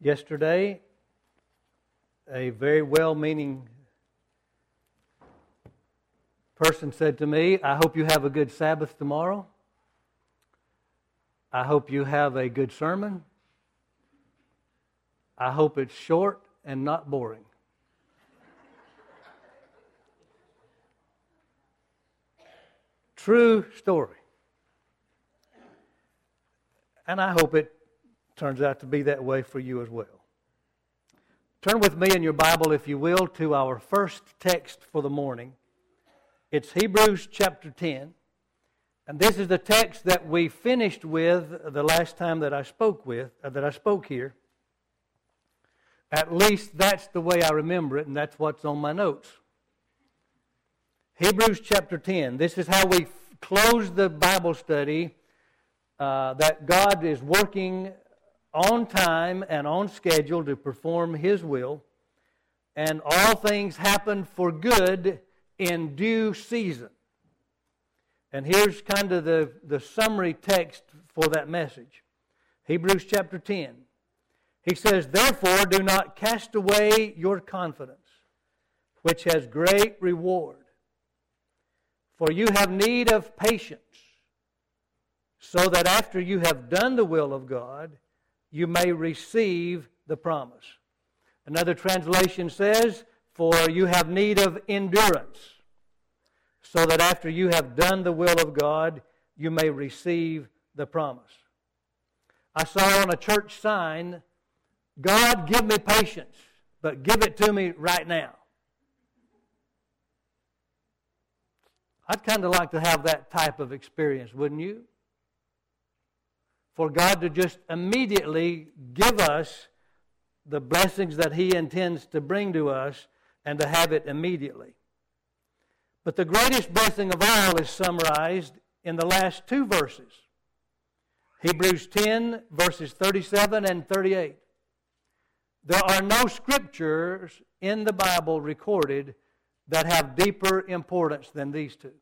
Yesterday, a very well-meaning person said to me, "I hope you have a good Sabbath tomorrow. I hope you have a good sermon. I hope it's short and not boring." True story. And I hope it turns out to be that way for you as well. Turn with me in your Bible, if you will, to our first text for the morning. It's Hebrews chapter 10. And this is the text that we finished with the last time that I spoke here. At least that's the way I remember it, and that's what's on my notes. Hebrews chapter 10. This is how we close the Bible study, that God is working on time and on schedule to perform His will, and all things happen for good in due season. And here's kind of the summary text for that message. Hebrews chapter 10. He says, "Therefore do not cast away your confidence, which has great reward. For you have need of patience, so that after you have done the will of God, you may receive the promise." Another translation says, "For you have need of endurance, so that after you have done the will of God, you may receive the promise." I saw on a church sign, "God, give me patience, but give it to me right now." I'd kind of like to have that type of experience, wouldn't you? For God to just immediately give us the blessings that He intends to bring to us and to have it immediately. But the greatest blessing of all is summarized in the last two verses. Hebrews 10, verses 37 and 38. There are no scriptures in the Bible recorded that have deeper importance than these two.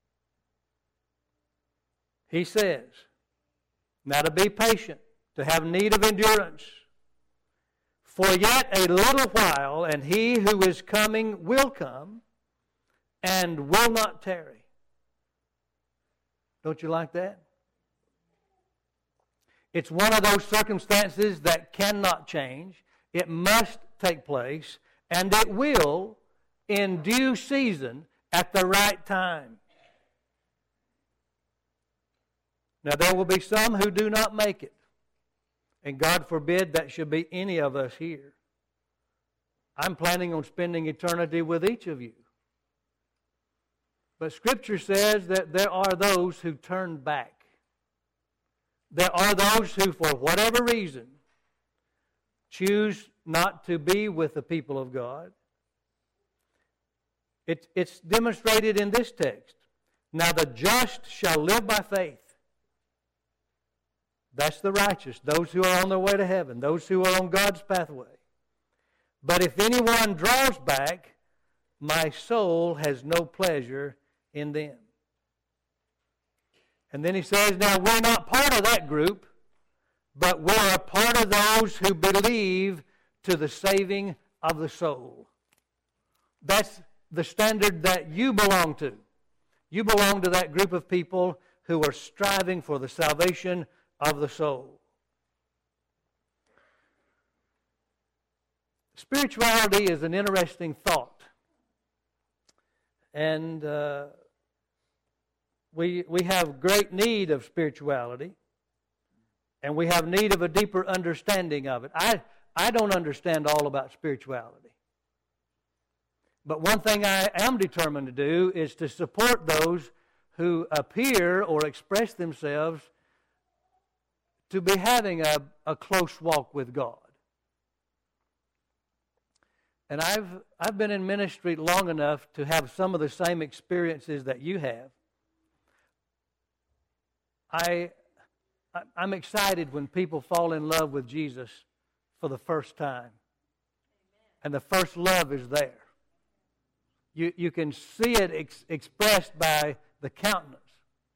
He says, "Now to be patient, to have need of endurance. For yet a little while, and He who is coming will come, and will not tarry." Don't you like that? It's one of those circumstances that cannot change. It must take place, and it will in due season at the right time. Now there will be some who do not make it. And God forbid that should be any of us here. I'm planning on spending eternity with each of you. But Scripture says that there are those who turn back. There are those who, for whatever reason, choose not to be with the people of God. It's demonstrated in this text. "Now the just shall live by faith." That's the righteous, those who are on their way to heaven, those who are on God's pathway. "But if anyone draws back, my soul has no pleasure in them." And then he says, now we're not part of that group, but we're a part of those who believe to the saving of the soul. That's the standard that you belong to. You belong to that group of people who are striving for the salvation of the soul. Spirituality is an interesting thought. And we have great need of spirituality. And we have need of a deeper understanding of it. I don't understand all about spirituality. But one thing I am determined to do is to support those who appear or express themselves to be having a close walk with God. And I've been in ministry long enough to have some of the same experiences that you have. I'm excited when people fall in love with Jesus for the first time. And the first love is there. You can see it expressed by the countenance.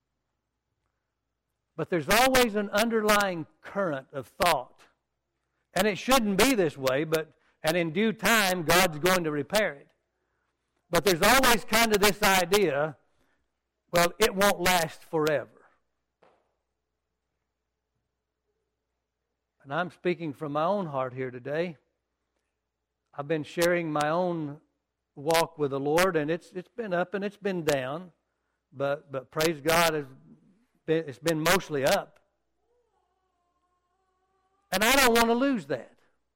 But there's always an underlying current of thought And it shouldn't be this way, and in due time, God's going to repair it. But there's always kind of this idea, well, it won't last forever. And I'm speaking from my own heart here today. I've been sharing my own walk with the Lord, and it's been up and it's been down, but praise God, it's been mostly up. And I don't want to lose that.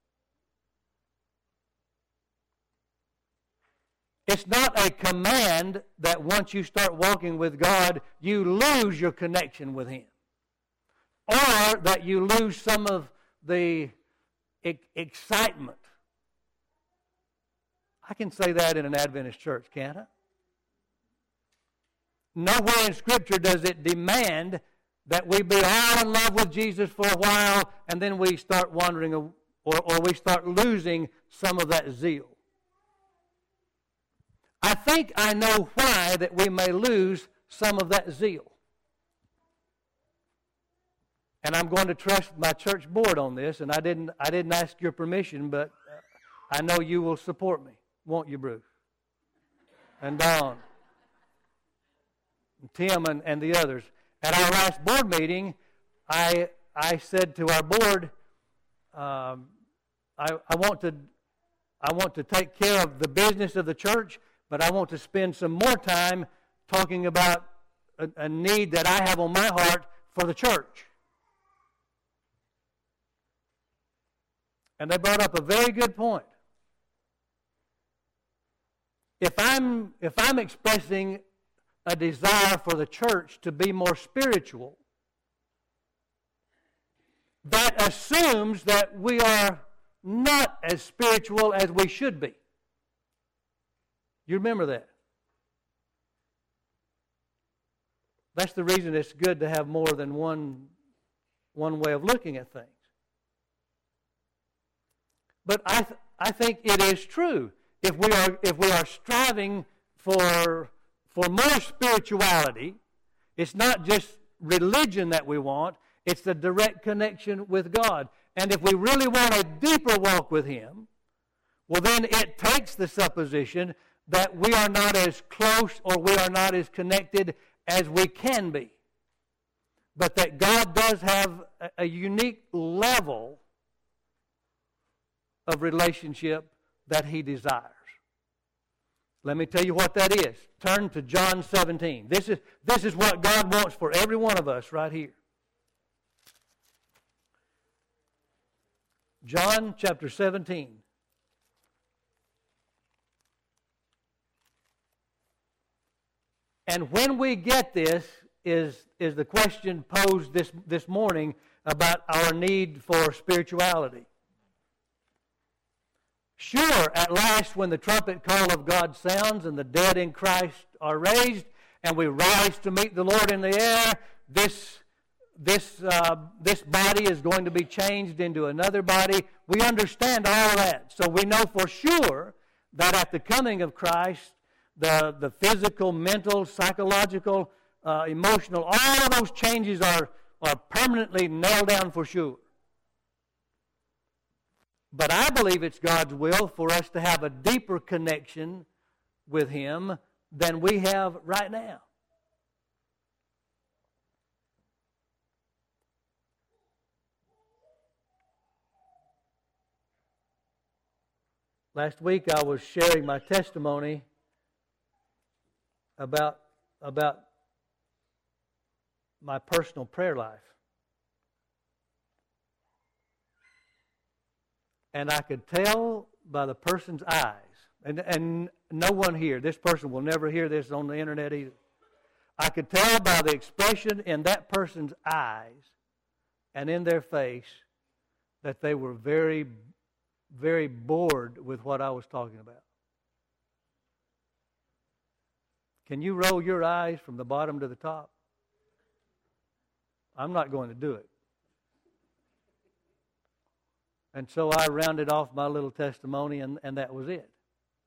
It's not a command that once you start walking with God, you lose your connection with Him. Or that you lose some of the excitement. I can say that in an Adventist church, can't I? Nowhere in Scripture does it demand that we be all in love with Jesus for a while and then we start wandering or we start losing some of that zeal. I think I know why that we may lose some of that zeal. And I'm going to trust my church board on this, and I didn't ask your permission, but I know you will support me, won't you, Bruce? And Don, and Tim, and the others. At our last board meeting, I said to our board, I want to take care of the business of the church, but I want to spend some more time talking about a need that I have on my heart for the church. And they brought up a very good point. If I'm expressing a desire for the church to be more spiritual, that assumes that we are not as spiritual as we should be. You remember that? That's the reason it's good to have more than one way of looking at things. But I think it is true. If we are striving for more spirituality, it's not just religion that we want, it's the direct connection with God. And if we really want a deeper walk with Him, well then it takes the supposition that we are not as close or we are not as connected as we can be. But that God does have a unique level of relationship that He desires. Let me tell you what that is. Turn to John 17. This is what God wants for every one of us right here. John chapter 17. And when we get this is the question posed this morning about our need for spirituality. Sure, at last when the trumpet call of God sounds and the dead in Christ are raised and we rise to meet the Lord in the air, this body is going to be changed into another body. We understand all of that. So we know for sure that at the coming of Christ, the physical, mental, psychological, emotional, all of those changes are permanently nailed down for sure. But I believe it's God's will for us to have a deeper connection with Him than we have right now. Last week I was sharing my testimony about my personal prayer life. And I could tell by the person's eyes, and no one here, this person will never hear this on the internet either. I could tell by the expression in that person's eyes and in their face that they were very, very bored with what I was talking about. Can you roll your eyes from the bottom to the top? I'm not going to do it. And so I rounded off my little testimony, and that was it.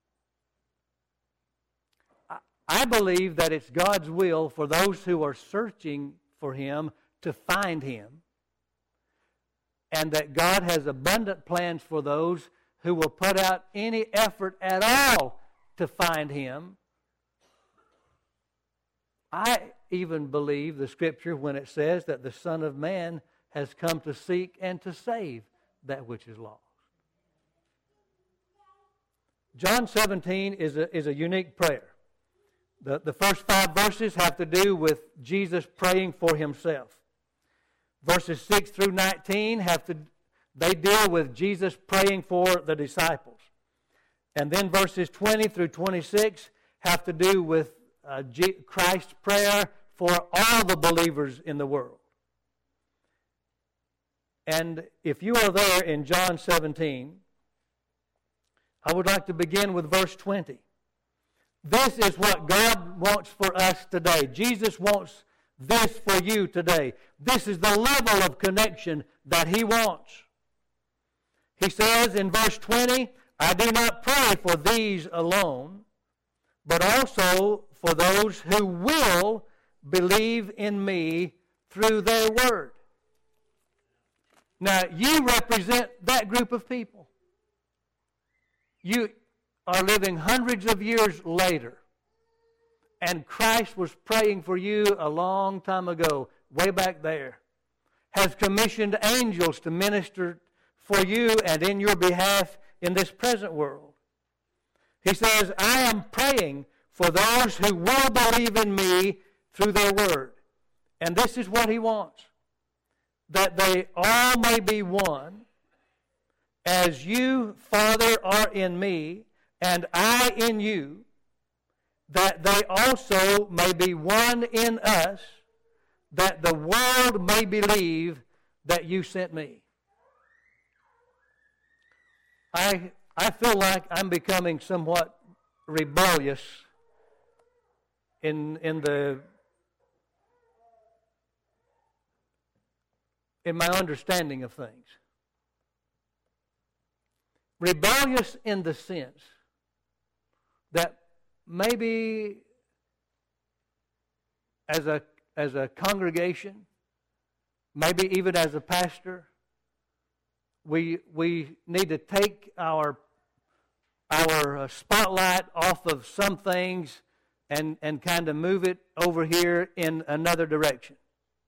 I believe that it's God's will for those who are searching for Him to find Him. and that God has abundant plans for those who will put out any effort at all to find Him. I even believe the Scripture when it says that the Son of Man has come to seek and to save that which is lost. John 17 is a unique prayer. The first 5 verses have to do with Jesus praying for Himself. Verses 6 through 19 they deal with Jesus praying for the disciples. And then verses 20 through 26 have to do with Christ's prayer for all the believers in the world. And if you are there in John 17, I would like to begin with verse 20. This is what God wants for us today. Jesus wants this for you today. This is the level of connection that He wants. He says in verse 20, I do not pray for these alone, but also for those who will believe in me through their word. Now, you represent that group of people. You are living hundreds of years later, and Christ was praying for you a long time ago, way back there. Has commissioned angels to minister for you and in your behalf in this present world. He says, I am praying for those who will believe in me through their word. And this is what He wants. That they all may be one, as you, Father, are in me, and I in you, that they also may be one in us, that the world may believe that you sent me. I feel like I'm becoming somewhat rebellious in my understanding of things. Rebellious in the sense that maybe as a congregation, maybe even as a pastor, we need to take our spotlight off of some things and kind of move it over here in another direction.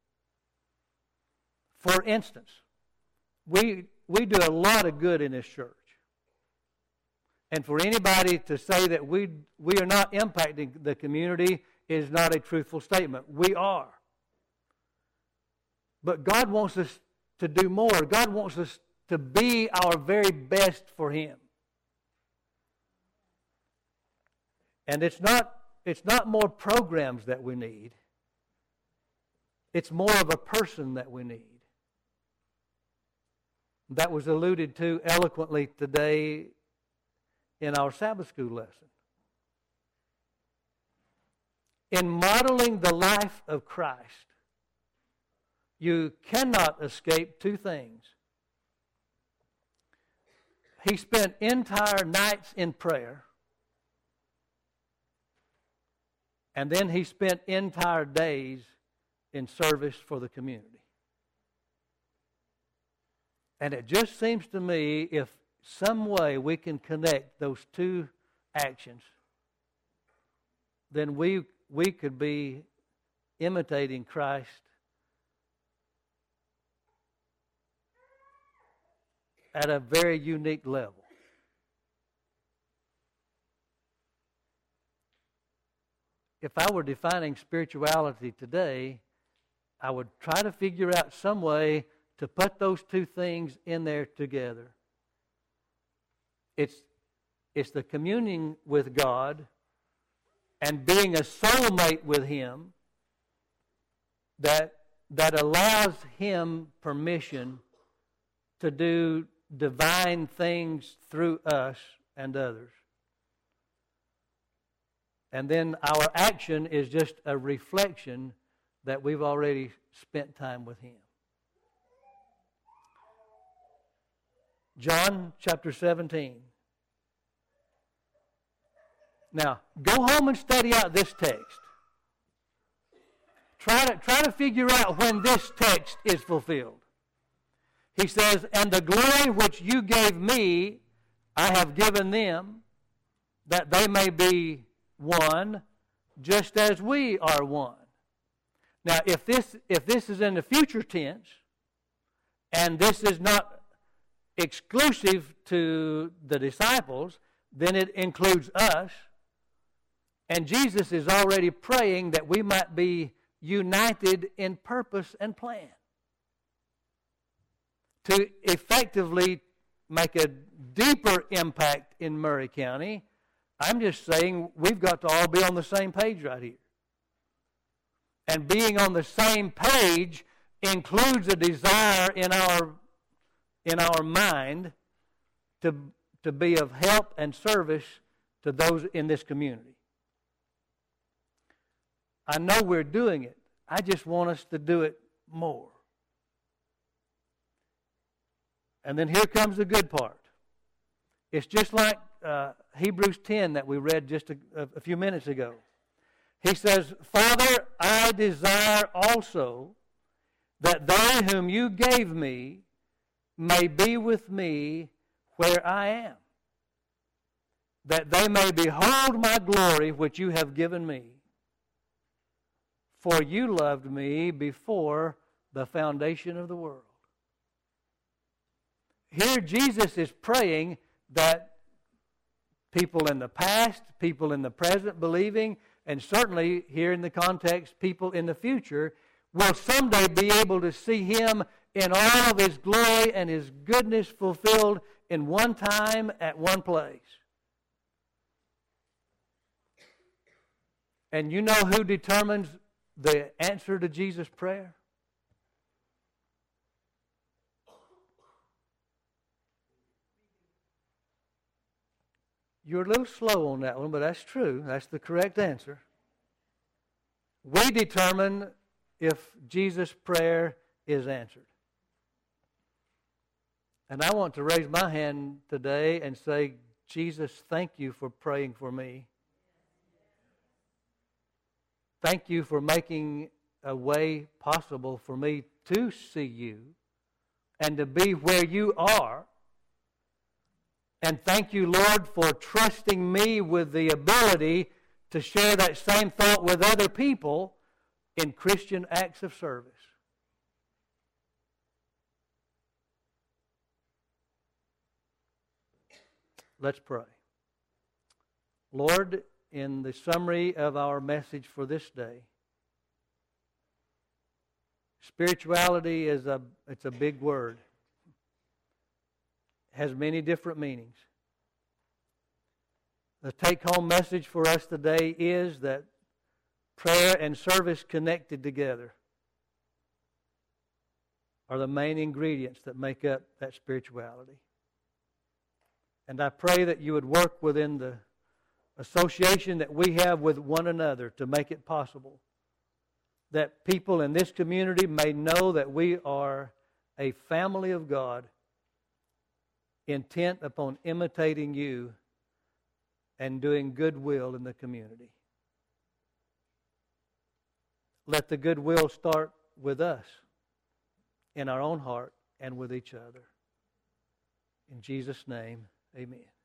For instance, we do a lot of good in this church. And for anybody to say that we are not impacting the community is not a truthful statement. We are. But God wants us to do more. God wants us to be our very best for Him. And it's not more programs that we need. It's more of a person that we need. That was alluded to eloquently today in our Sabbath school lesson. In modeling the life of Christ, you cannot escape 2 things. He spent entire nights in prayer, and then He spent entire days in service for the community. And it just seems to me if some way we can connect those 2 actions, then we could be imitating Christ at a very unique level. If I were defining spirituality today, I would try to figure out some way to put those 2 things in there together. It's the communing with God and being a soulmate with Him that allows Him permission to do divine things through us and others. And then our action is just a reflection that we've already spent time with Him. John chapter 17. Now, go home and study out this text. Try to figure out when this text is fulfilled. He says, and the glory which you gave me, I have given them, that they may be one, just as we are one. Now, if this is in the future tense, and this is not exclusive to the disciples, then it includes us. And Jesus is already praying that we might be united in purpose and plan to effectively make a deeper impact in Murray County. I'm just saying we've got to all be on the same page right here. And being on the same page includes a desire in our mind to be of help and service to those in this community. I know we're doing it. I just want us to do it more. And then here comes the good part. It's just like Hebrews 10 that we read just a few minutes ago. He says, Father, I desire also that they whom you gave me may be with me where I am, that they may behold my glory which you have given me. For you loved me before the foundation of the world. Here Jesus is praying that people in the past, people in the present believing, and certainly here in the context, people in the future, will someday be able to see Him in all of His glory and His goodness fulfilled in one time at one place. And you know who determines the answer to Jesus' prayer? You're a little slow on that one, but that's true. That's the correct answer. We determine if Jesus' prayer is answered. And I want to raise my hand today and say, Jesus, thank you for praying for me. Thank you for making a way possible for me to see you and to be where you are. And thank you, Lord, for trusting me with the ability to share that same thought with other people in Christian acts of service. Let's pray. Lord, in the summary of our message for this day, spirituality it's a big word. It has many different meanings. The take-home message for us today is that prayer and service connected together are the main ingredients that make up that spirituality. And I pray that you would work within the association that we have with one another to make it possible that people in this community may know that we are a family of God intent upon imitating you and doing goodwill in the community. Let the goodwill start with us in our own heart and with each other. In Jesus' name, amen.